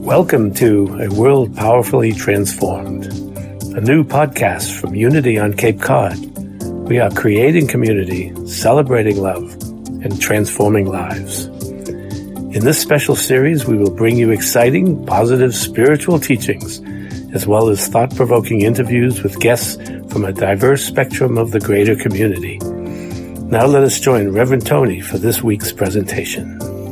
Welcome to A World Powerfully Transformed, a new podcast from Unity on Cape Cod. We are creating community, celebrating love, and transforming lives. In this special series, we will bring you exciting, positive spiritual teachings, as well as thought-provoking interviews with guests from a diverse spectrum of the greater community. Now let us join Reverend Tony for this week's presentation.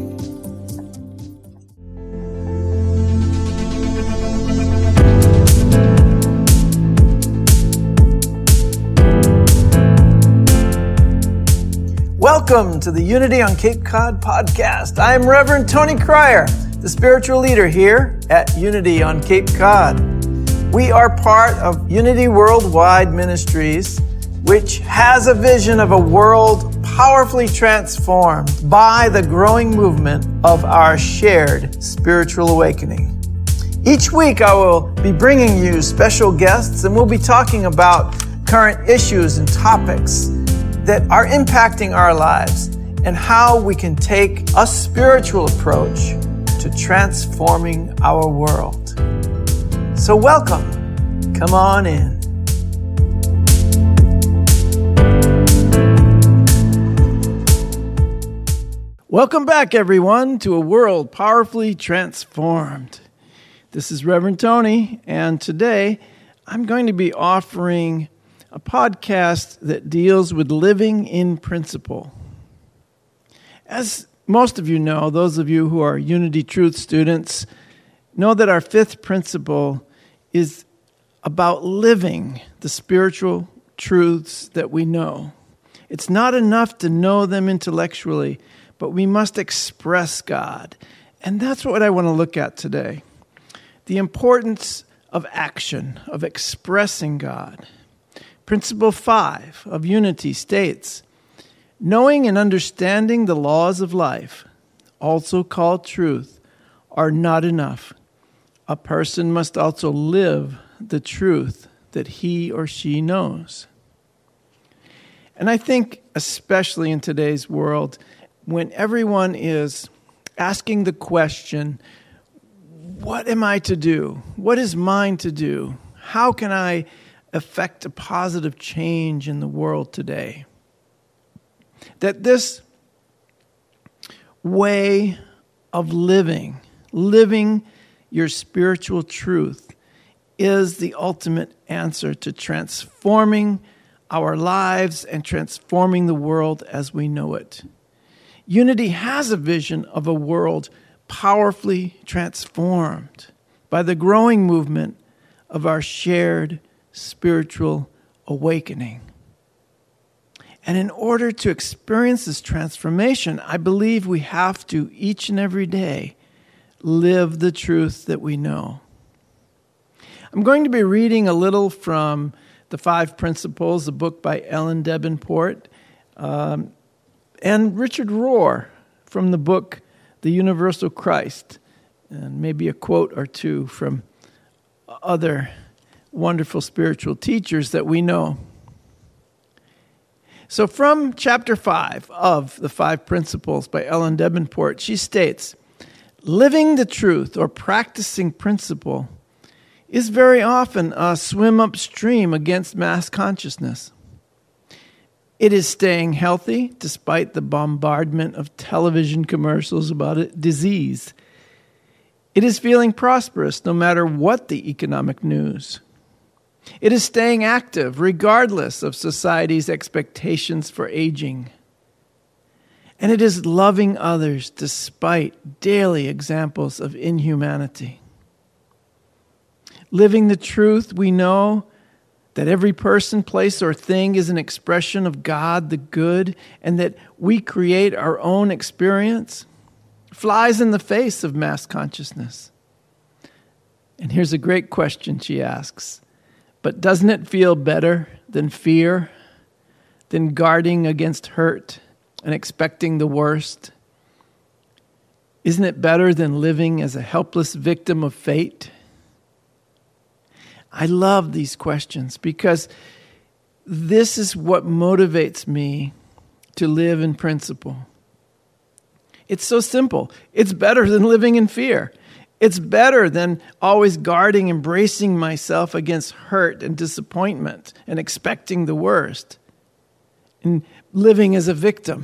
Welcome to the Unity on Cape Cod podcast. I am Reverend Tony Cryer, the spiritual leader here at Unity on Cape Cod. We are part of Unity Worldwide Ministries, which has a vision of a world powerfully transformed by the growing movement of our shared spiritual awakening. Each week I will be bringing you special guests, and we'll be talking about current issues and topics that are impacting our lives and how we can take a spiritual approach to transforming our world. So welcome. Come on in. Welcome back, everyone, to A World Powerfully Transformed. This is Reverend Tony, and today I'm going to be offering a podcast that deals with living in principle. As most of you know, those of you who are Unity Truth students know that our fifth principle is about living the spiritual truths that we know. It's not enough to know them intellectually, but we must express God. And that's what I want to look at today. The importance of action, of expressing God. Principle 5 of Unity states, knowing and understanding the laws of life, also called truth, are not enough. A person must also live the truth that he or she knows. And I think, especially in today's world, when everyone is asking the question, what am I to do? What is mine to do? How can I affect a positive change in the world today? That this way of living your spiritual truth is the ultimate answer to transforming our lives and transforming the world as we know it. Unity has a vision of a world powerfully transformed by the growing movement of our shared spiritual awakening. And in order to experience this transformation, I believe we have to, each and every day, live the truth that we know. I'm going to be reading a little from The Five Principles, a book by Ellen Davenport, and Richard Rohr from the book The Universal Christ, and maybe a quote or two from other wonderful spiritual teachers that we know. So from chapter 5 of The Five Principles by Ellen Davenport, she states, living the truth or practicing principle is very often a swim upstream against mass consciousness. It is staying healthy despite the bombardment of television commercials about disease. It is feeling prosperous no matter what the economic news. It is staying active regardless of society's expectations for aging. And it is loving others despite daily examples of inhumanity. Living the truth, we know that every person, place, or thing is an expression of God the good, and that we create our own experience, flies in the face of mass consciousness. And here's a great question she asks. But doesn't it feel better than fear, than guarding against hurt and expecting the worst? Isn't it better than living as a helpless victim of fate? I love these questions because this is what motivates me to live in principle. It's so simple. It's better than living in fear. It's better than always guarding and bracing myself against hurt and disappointment and expecting the worst and living as a victim.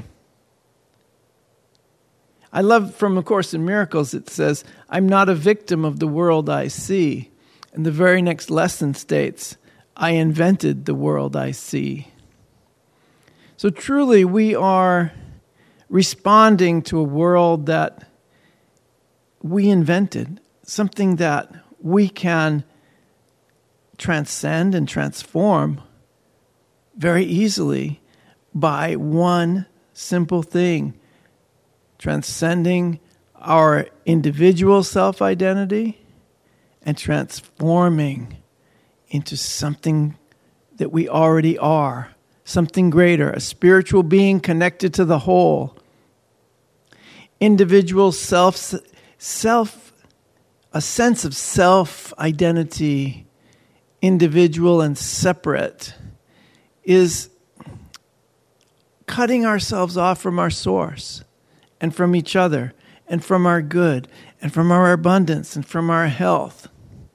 I love from A Course in Miracles, it says, I'm not a victim of the world I see. And the very next lesson states, I invented the world I see. So truly, we are responding to a world that we invented, something that we can transcend and transform very easily by one simple thing, transcending our individual self-identity and transforming into something that we already are, something greater, a spiritual being connected to the whole. Individual a sense of self-identity, individual and separate, is cutting ourselves off from our source and from each other and from our good and from our abundance and from our health.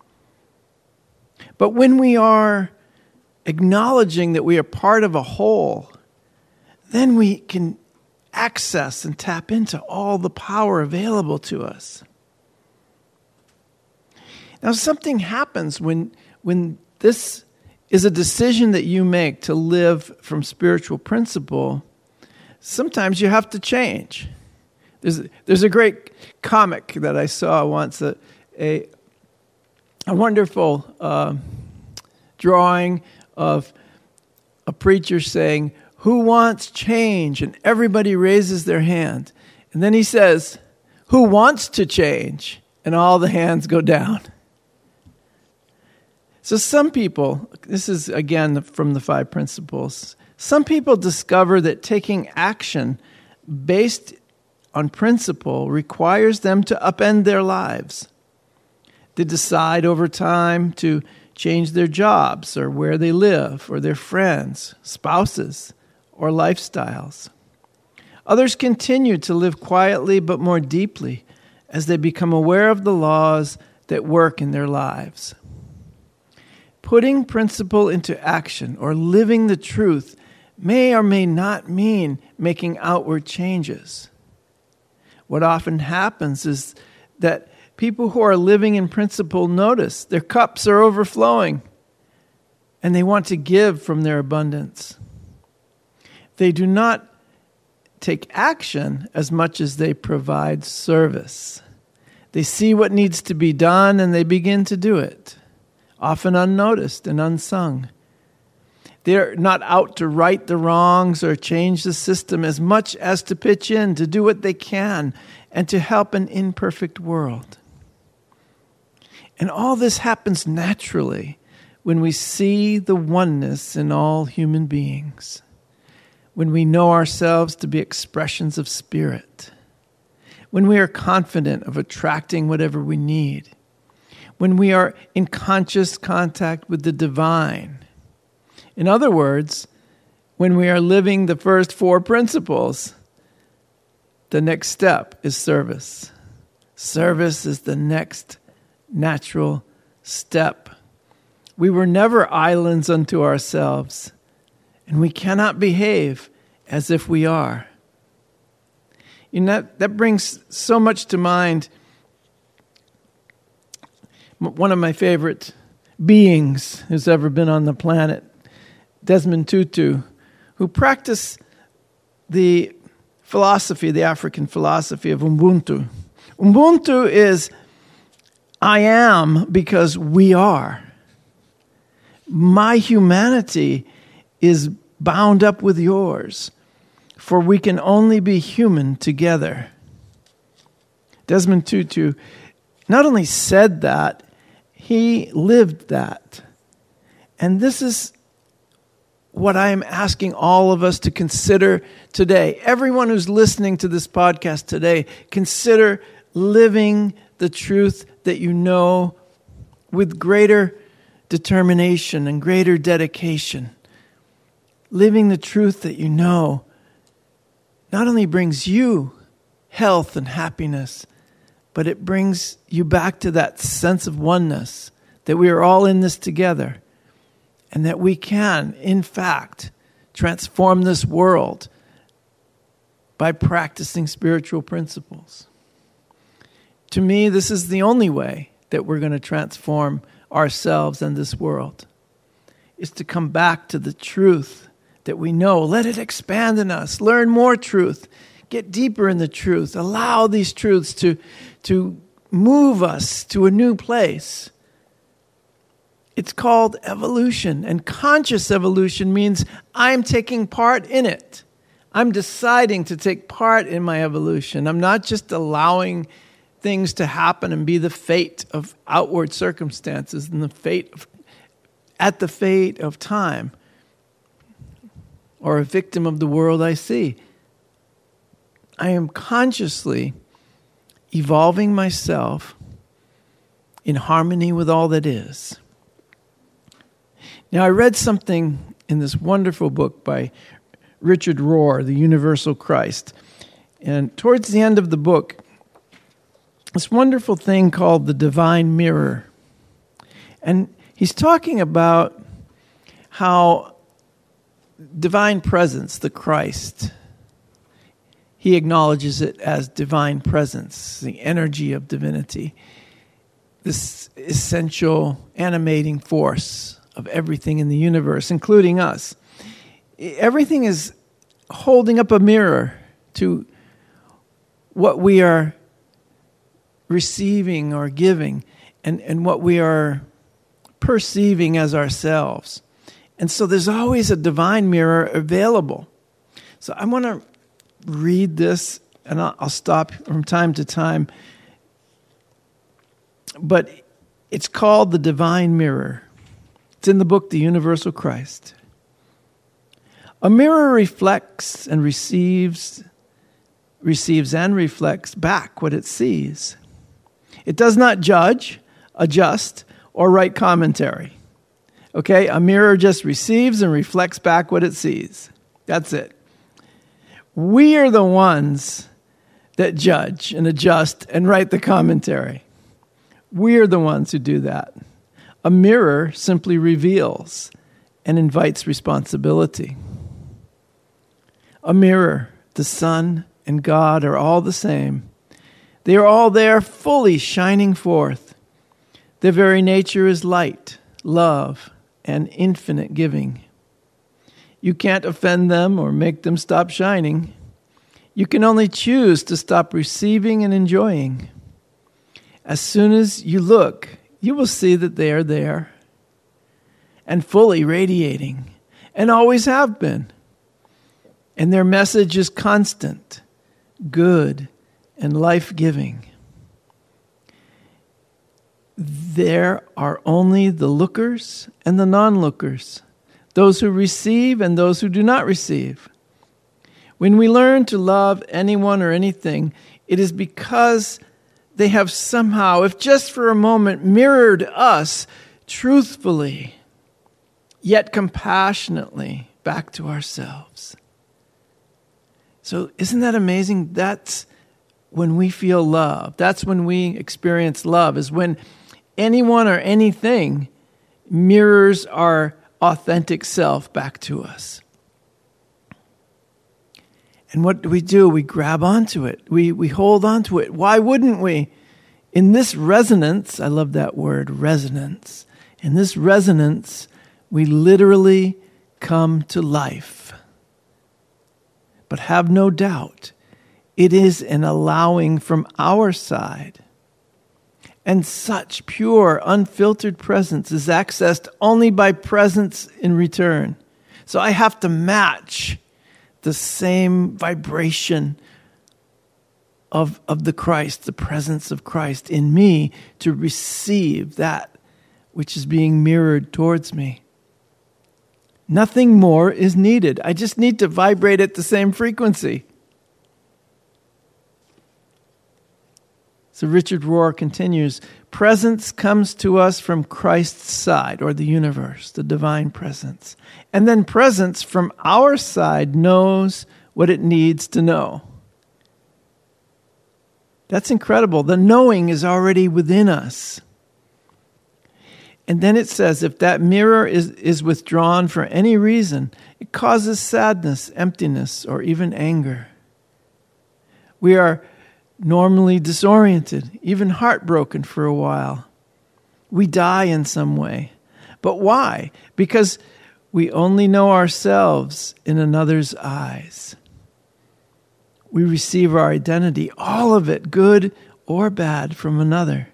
But when we are acknowledging that we are part of a whole, then we can access and tap into all the power available to us. Now, something happens when this is a decision that you make to live from spiritual principle. Sometimes you have to change. There's a great comic that I saw once, a wonderful drawing of a preacher saying, "Who wants change?" And everybody raises their hand. And then he says, "Who wants to change?" And all the hands go down. So some people, this is again from the 5 principles, some people discover that taking action based on principle requires them to upend their lives. They decide over time to change their jobs or where they live or their friends, spouses, or lifestyles. Others continue to live quietly but more deeply as they become aware of the laws that work in their lives. Putting principle into action or living the truth may or may not mean making outward changes. What often happens is that people who are living in principle notice their cups are overflowing and they want to give from their abundance. They do not take action as much as they provide service. They see what needs to be done and they begin to do it, often unnoticed and unsung. They're not out to right the wrongs or change the system as much as to pitch in, to do what they can, and to help an imperfect world. And all this happens naturally when we see the oneness in all human beings, when we know ourselves to be expressions of spirit, when we are confident of attracting whatever we need, when we are in conscious contact with the divine. In other words, when we are living the first 4 principles, the next step is service. Service is the next natural step. We were never islands unto ourselves, and we cannot behave as if we are. That brings so much to mind. One of my favorite beings who's ever been on the planet, Desmond Tutu, who practiced the philosophy, the African philosophy of Ubuntu. Ubuntu is, I am because we are. My humanity is bound up with yours, for we can only be human together. Desmond Tutu not only said that, he lived that. And this is what I am asking all of us to consider today. Everyone who's listening to this podcast today, consider living the truth that you know with greater determination and greater dedication. Living the truth that you know not only brings you health and happiness, but it brings you back to that sense of oneness, that we are all in this together, and that we can, in fact, transform this world by practicing spiritual principles. To me, this is the only way that we're going to transform ourselves and this world, is to come back to the truth that we know. Let it expand in us. Learn more truth. Get deeper in the truth. Allow these truths to move us to a new place. It's called evolution, and conscious evolution means I'm taking part in it. I'm deciding to take part in my evolution. I'm not just allowing things to happen and be the fate of outward circumstances and the fate of time, or a victim of the world I see. I am consciously evolving myself in harmony with all that is. Now, I read something in this wonderful book by Richard Rohr, The Universal Christ. And towards the end of the book, this wonderful thing called the divine mirror. And he's talking about how divine presence, the Christ, he acknowledges it as divine presence, the energy of divinity, this essential animating force of everything in the universe, including us. Everything is holding up a mirror to what we are receiving or giving, and what we are perceiving as ourselves. And so there's always a divine mirror available. So I want to read this, and I'll stop from time to time. But it's called the divine mirror. It's in the book, The Universal Christ. A mirror reflects and receives and reflects back what it sees. It does not judge, adjust, or write commentary. Okay? A mirror just receives and reflects back what it sees. That's it. We are the ones that judge and adjust and write the commentary. We are the ones who do that. A mirror simply reveals and invites responsibility. A mirror, the sun and God are all the same. They are all there fully shining forth. Their very nature is light, love, and infinite giving. You can't offend them or make them stop shining. You can only choose to stop receiving and enjoying. As soon as you look, you will see that they are there and fully radiating, and always have been. And their message is constant, good, and life-giving. There are only the lookers and the non-lookers, those who receive and those who do not receive. When we learn to love anyone or anything, it is because they have somehow, if just for a moment, mirrored us truthfully, yet compassionately back to ourselves. So isn't that amazing? That's when we feel love. That's when we experience love, is when anyone or anything mirrors our authentic self back to us. And what do? We grab onto it. We hold onto it. Why wouldn't we? In this resonance, I love that word, resonance. In this resonance, we literally come to life. But have no doubt, it is an allowing from our side. And such pure, unfiltered presence is accessed only by presence in return. So I have to match the same vibration of the Christ, the presence of Christ in me, to receive that which is being mirrored towards me. Nothing more is needed. I just need to vibrate at the same frequency. So Richard Rohr continues, presence comes to us from Christ's side, or the universe, the divine presence. And then presence from our side knows what it needs to know. That's incredible. The knowing is already within us. And then it says, if that mirror is withdrawn for any reason, it causes sadness, emptiness, or even anger. We are normally disoriented, even heartbroken for a while. We die in some way. But why? Because we only know ourselves in another's eyes. We receive our identity, all of it, good or bad, from another.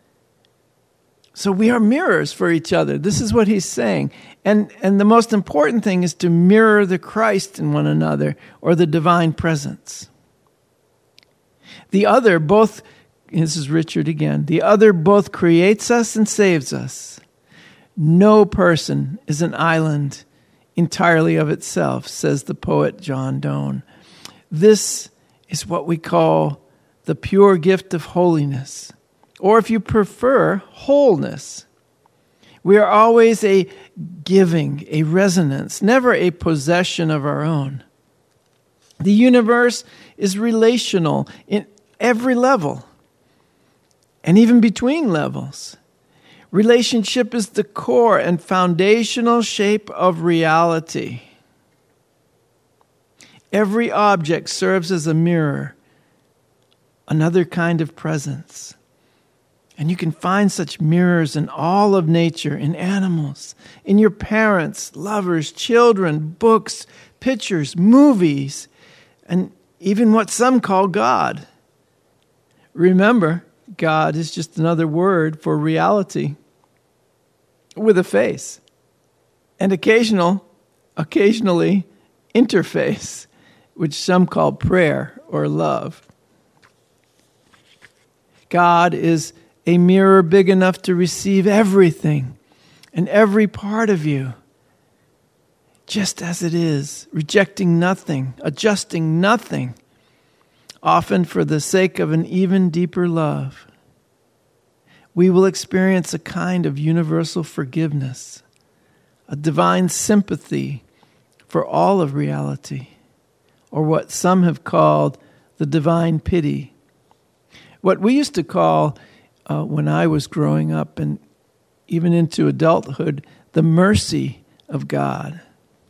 So we are mirrors for each other. This is what he's saying. And the most important thing is to mirror the Christ in one another, or the divine presence. The other both, this is Richard again, the other both creates us and saves us. No person is an island entirely of itself, says the poet John Donne. This is what we call the pure gift of holiness, or if you prefer, wholeness. We are always a giving, a resonance, never a possession of our own. The universe is relational in every level, and even between levels. Relationship is the core and foundational shape of reality. Every object serves as a mirror, another kind of presence. And you can find such mirrors in all of nature, in animals, in your parents, lovers, children, books, pictures, movies, and even what some call God. Remember, God is just another word for reality with a face, and occasionally interface, which some call prayer or love. God is a mirror big enough to receive everything and every part of you, just as it is, rejecting nothing, adjusting nothing, often for the sake of an even deeper love. We will experience a kind of universal forgiveness, a divine sympathy for all of reality, or what some have called the divine pity. What we used to call, when I was growing up and even into adulthood, the mercy of God.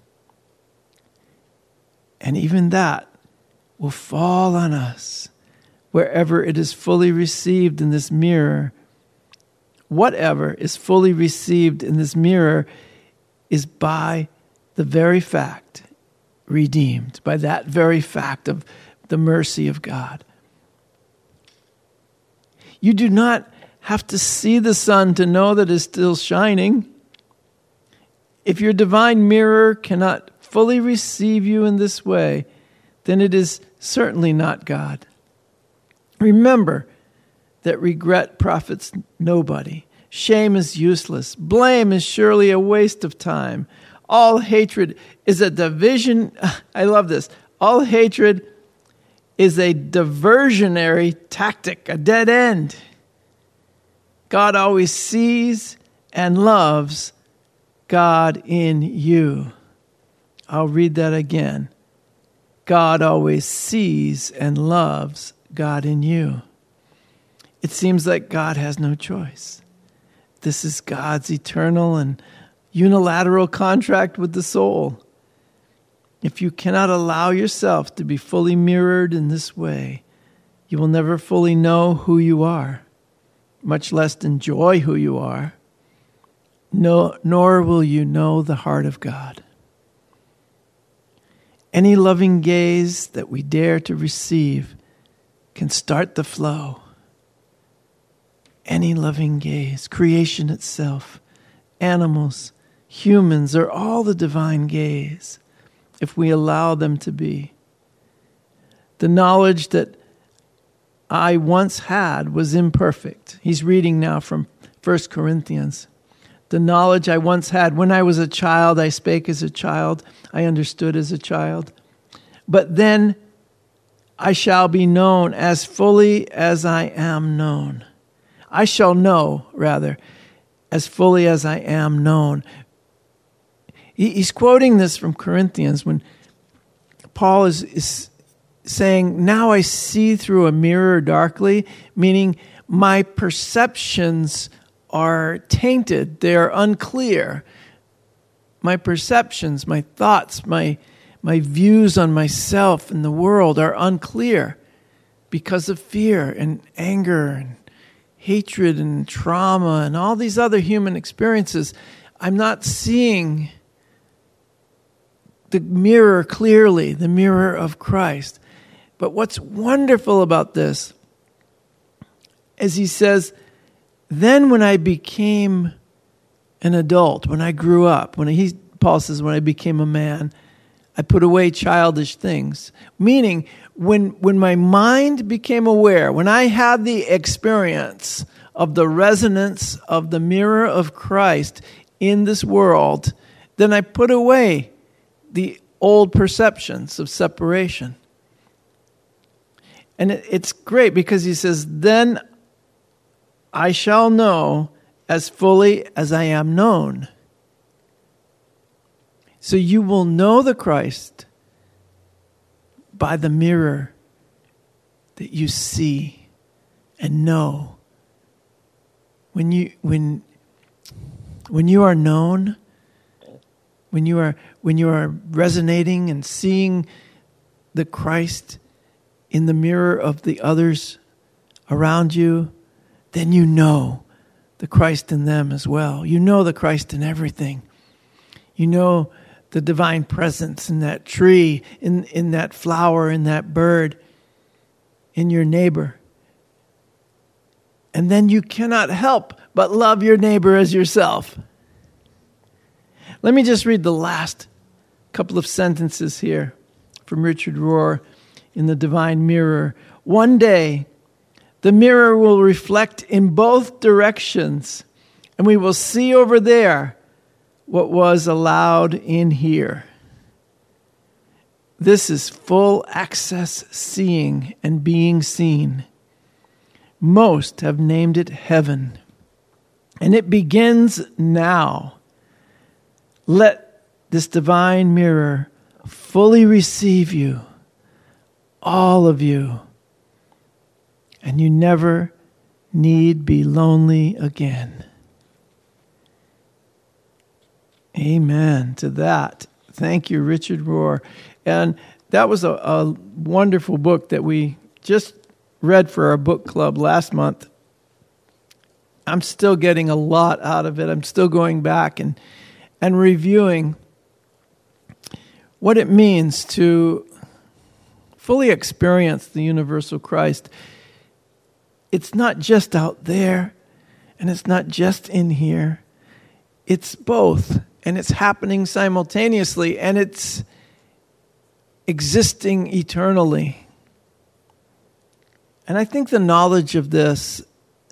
And even that will fall on us wherever it is fully received in this mirror. Whatever is fully received in this mirror is by the very fact redeemed, by that very fact of the mercy of God. You do not have to see the sun to know that it's still shining. If your divine mirror cannot fully receive you in this way, then it is certainly not God. Remember that regret profits nobody. Shame is useless. Blame is surely a waste of time. All hatred is a division. I love this. All hatred is a diversionary tactic, a dead end. God always sees and loves God in you. I'll read that again. God always sees and loves God in you. It seems like God has no choice. This is God's eternal and unilateral contract with the soul. If you cannot allow yourself to be fully mirrored in this way, you will never fully know who you are, much less enjoy who you are, nor will you know the heart of God. Any loving gaze that we dare to receive can start the flow. Any loving gaze, creation itself, animals, humans are all the divine gaze, if we allow them to be. The knowledge that I once had was imperfect. He's reading now from 1 Corinthians. The knowledge I once had, when I was a child, I spake as a child, I understood as a child. But then I shall be known as fully as I am known. I shall know, rather, as fully as I am known. He's quoting this from Corinthians when Paul is saying, now I see through a mirror darkly, meaning my perceptions are tainted. They're unclear. My perceptions, my thoughts, my views on myself and the world are unclear because of fear and anger and hatred and trauma and all these other human experiences. I'm not seeing the mirror clearly, the mirror of Christ. But what's wonderful about this is he says, then when I became an adult, when I grew up, Paul says, when I became a man, I put away childish things. Meaning, when my mind became aware, when I had the experience of the resonance of the mirror of Christ in this world, then I put away the old perceptions of separation. And it's great because he says, then I shall know as fully as I am known. So you will know the Christ by the mirror that you see and know. When you are known, when you are resonating and seeing the Christ in the mirror of the others around you, then you know the Christ in them as well. You know the Christ in everything. You know the divine presence in that tree, in that flower, in that bird, in your neighbor. And then you cannot help but love your neighbor as yourself. Let me just read the last couple of sentences here from Richard Rohr in The Divine Mirror. One day, the mirror will reflect in both directions, and we will see over there what was allowed in here. This is full access seeing and being seen. Most have named it heaven, and it begins now. Let this divine mirror fully receive you, all of you, and you never need be lonely again. Amen to that. Thank you, Richard Rohr. And that was a wonderful book that we just read for our book club last month. I'm still getting a lot out of it. I'm still going back and reviewing what it means to fully experience the universal Christ. It's not just out there, and it's not just in here. It's both, and it's happening simultaneously, and it's existing eternally. And I think the knowledge of this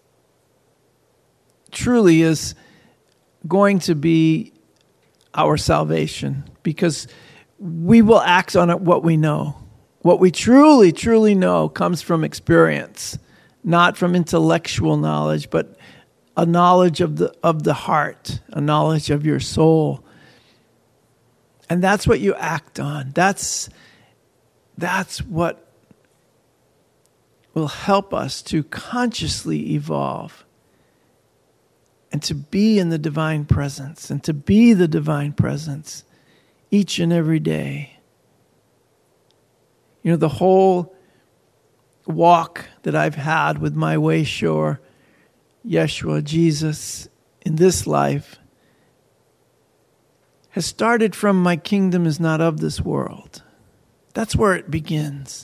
truly is going to be our salvation, because we will act on it what we know. What we truly, truly know comes from experience, not from intellectual knowledge, but a knowledge of the heart, a knowledge of your soul. And that's what you act on. That's what will help us to consciously evolve and to be in the divine presence and to be the divine presence each and every day. You know, the whole walk that I've had with my way shore, Yeshua, Jesus, in this life, has started from my kingdom is not of this world. That's where it begins.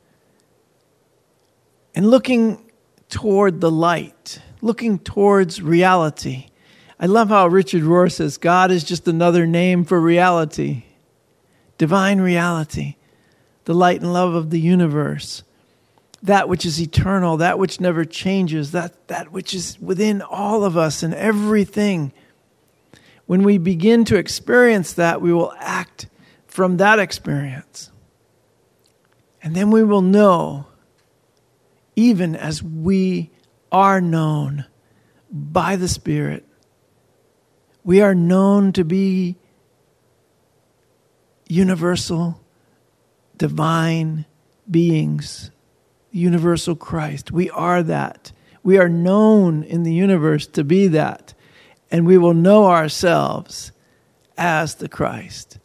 And looking toward the light, looking towards reality. I love how Richard Rohr says, God is just another name for reality. Divine reality. The light and love of the universe. That which is eternal, that which never changes, that which is within all of us and everything. When we begin to experience that, we will act from that experience. And then we will know, even as we are known by the Spirit, we are known to be universal, divine, beings, universal Christ. We are that. We are known in the universe to be that. And we will know ourselves as the Christ.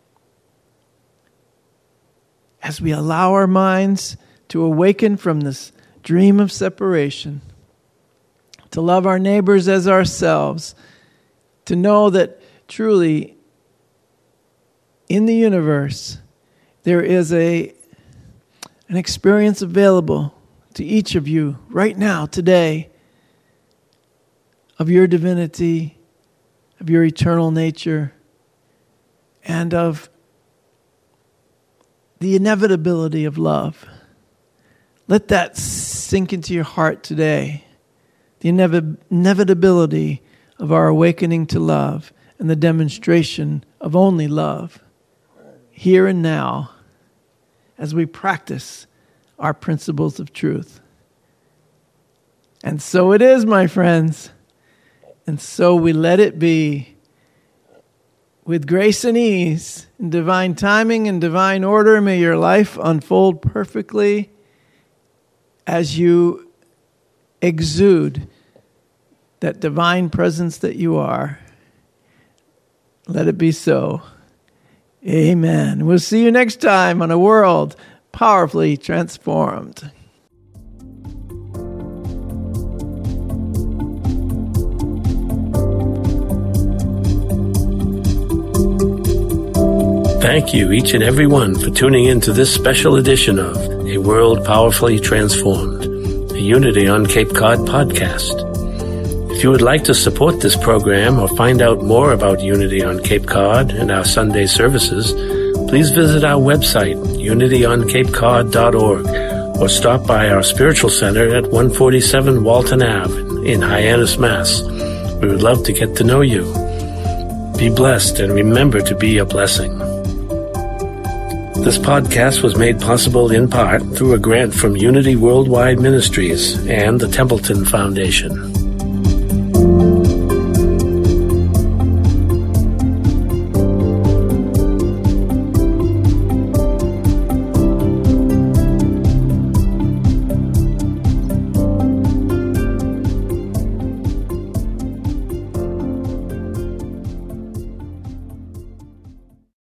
As we allow our minds to awaken from this dream of separation, to love our neighbors as ourselves, to know that truly in the universe there is an experience available to each of you right now, today, of your divinity, of your eternal nature, and of the inevitability of love. Let that sink into your heart today. The inevitability of our awakening to love and the demonstration of only love here and now as we practice our principles of truth. And so it is, my friends. And so we let it be. With grace and ease, in divine timing and divine order, may your life unfold perfectly as you exude that divine presence that you are. Let it be so. Amen. We'll see you next time on A World Powerfully Transformed. Thank you, each and every one, for tuning in to this special edition of A World Powerfully Transformed, a Unity on Cape Cod podcast. If you would like to support this program or find out more about Unity on Cape Cod and our Sunday services, please visit our website, unityoncapecod.org, or stop by our spiritual center at 147 Walton Ave in Hyannis, Mass. We would love to get to know you. Be blessed and remember to be a blessing. This podcast was made possible in part through a grant from Unity Worldwide Ministries and the Templeton Foundation.